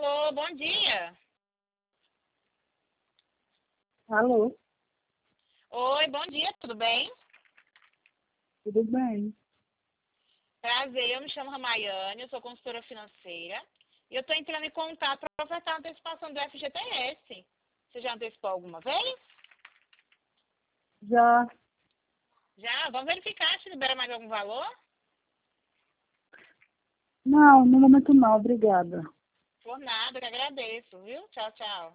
Alô, bom dia. Alô, Oi, bom dia, tudo bem? tudo bem? Prazer, eu me chamo Ramayane, eu sou consultora financeira e eu estou entrando em contato para ofertar a antecipação do FGTS. Você já antecipou alguma vez? Já, Já? Vamos verificar se libera mais algum valor? não, no momento não, obrigada. Por nada, que agradeço, viu? Tchau, tchau.